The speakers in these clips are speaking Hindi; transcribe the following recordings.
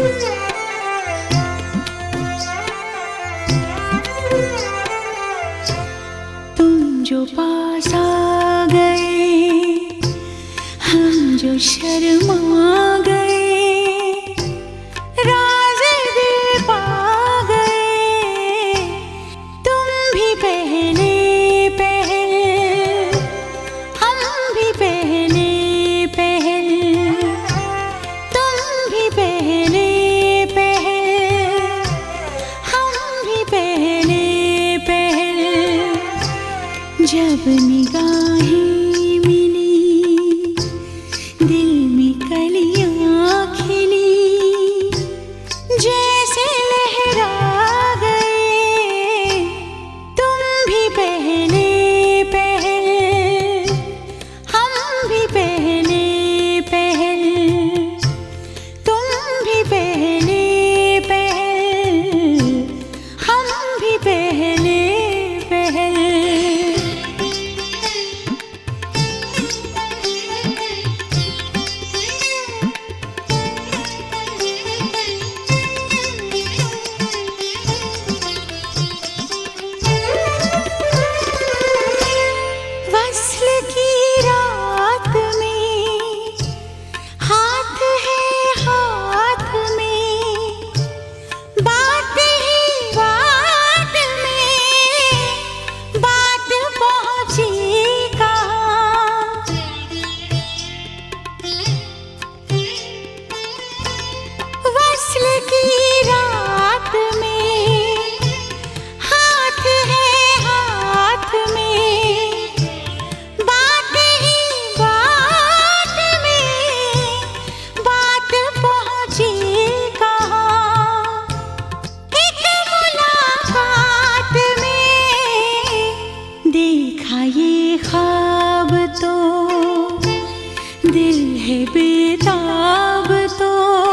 तुम जो पास आ गए, हम जो शर्मा गए, राज़ दिल पा गए। तुम भी पहले पहल, हम भी पहले पहल, तुम भी पहले पहल, हम भी पहले पहल। जब निगाहें मिली, दिल में कलियां खिली, जैसे लहरा गए। तुम भी पहले पहल, हम भी पहले पहल, तुम भी पहले पहल, हम भी पहले पहल। वस्ल की रात में हाथ है हाथ में, बात ही बात में बात पहुंची कहाँ। वस्ल की रात में हाथ है हाथ में, बात ही बात में बात पहुंची कहाँ। एक मुलाकात में देखा ये ख्वाब तो, दिल है बेताब तो,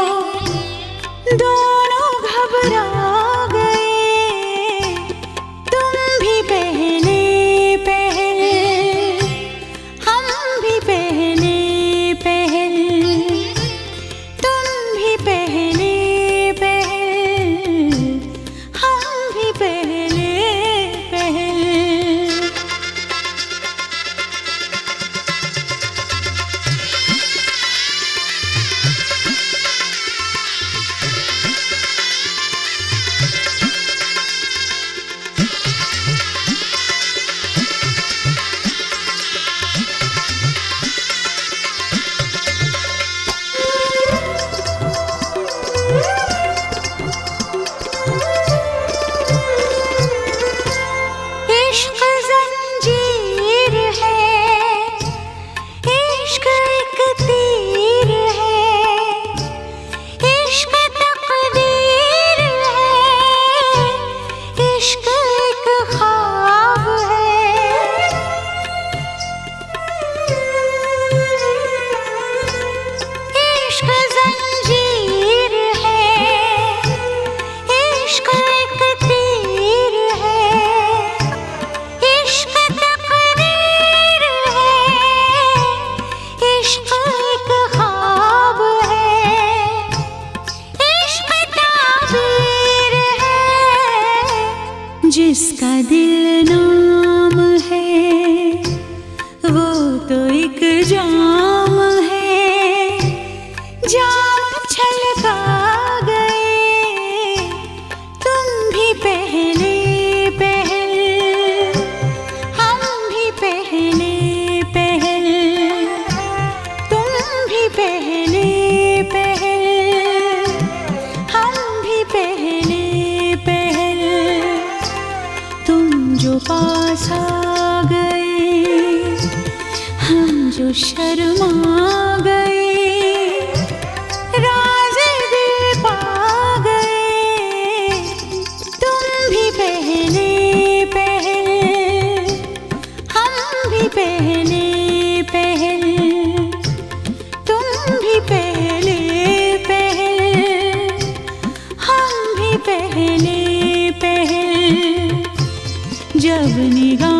दोनों घबरा गए। तुम भी पहले पहल, हम भी पहले पहल, तुम भी पहले पहल, हम भी पहले पहल। इश्क ज़ंजीर है, इश्क एक तीर है, इश्क तकदीर है, इश्क एक ख्वाब है। इश्क ज़ंजीर है, इश्क एक तीर है, इश्क तकदीर है, इश्क एक ख्वाब है, इश्क ताबीर है। जिसका दिल नाम है वो तो एक जाम है, जाम छलका गए। तुम भी पहले पहल, हम भी पहले पहल, तुम भी पहले पहल, हम भी पहले पहल। तुम जो पास आ गए, हम जो शर्मा गए, राज़ दिल पा गए। तुम भी पहले पहल, हम भी पहले पहल, तुम भी पहले पहल, हम भी पहले पहल। जब निगाह